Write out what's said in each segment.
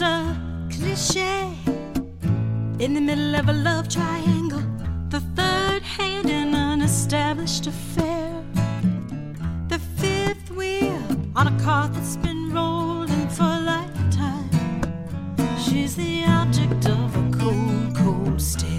She's a cliche in the middle of a love triangle, the third hand in an established affair, the fifth wheel on a car that's been rolling for a lifetime. She's the object of a cold, cold stare.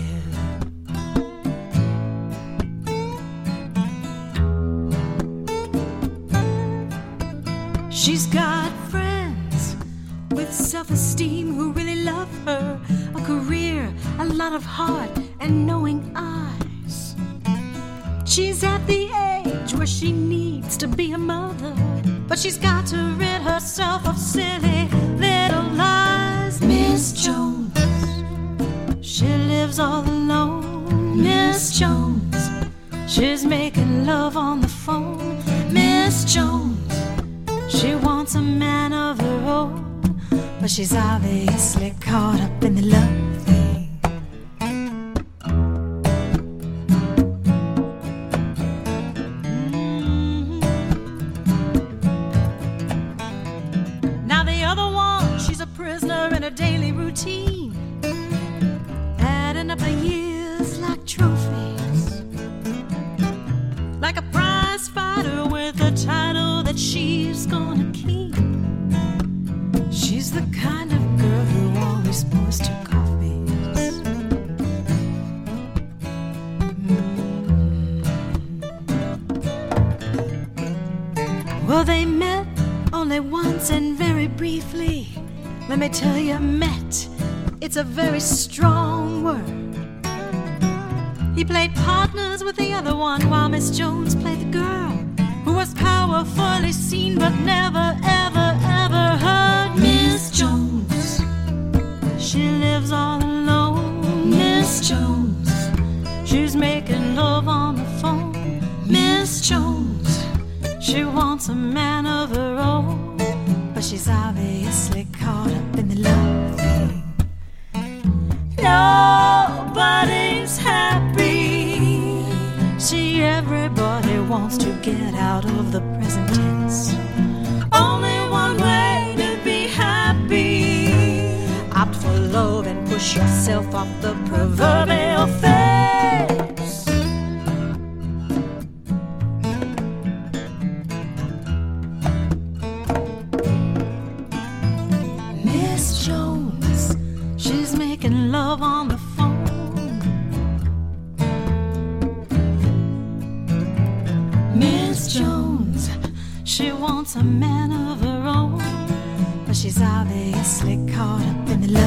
She's got friends with self-esteem who really love her, a career, a lot of heart, and knowing eyes. She's at the age where she needs to be a mother, but she's got to rid herself of silly little lies. Miss Jones, she lives all alone. Miss Jones, she's making love on the phone. Miss Jones, she wants a man of her own, but she's obviously caught up in the love thing. Now the other one, she's a prisoner in a daily routine, adding up the years like trophies, like a prize fighter with a title that she's gonna keep. She's the kind of girl who always pours two coffees. Well, they met only once and very briefly. Let me tell you, met, it's a very strong word. He played partners with the other one while Miss Jones played the girl who was powerfully seen but never, ever, ever heard. Miss Jones, she lives all alone. Miss Jones, she's making love on the phone. Miss Jones, she wants a man of her own, but she's obviously caught up in the love thing. Nobody's happy. See, everybody wants to get out of the present tense. Only one way to be happy. Opt for love and push yourself off the proverbial face. Miss Jones, she's making love on the phone. Miss Jones, she wants a man of her own, but she's obviously caught up in the love.